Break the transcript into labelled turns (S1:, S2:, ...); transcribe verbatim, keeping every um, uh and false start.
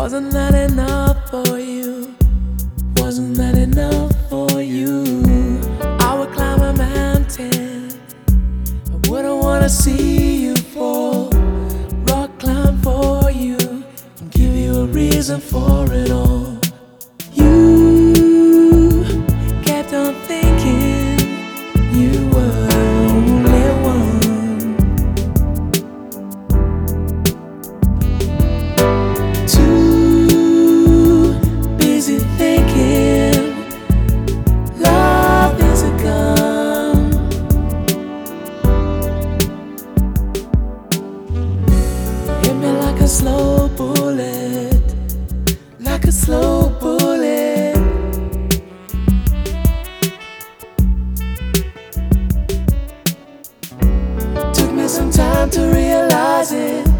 S1: Wasn't that enough for you? Wasn't that enough for you? I would climb a mountain, I wouldn't wanna see you fall. Rock climb for you, and give you a reason for it all. You kept on thinking you were the only one. Too busy thinking love is a gun. Hit me like a slow bullet, like a slow bullet. Took me some time to realize it.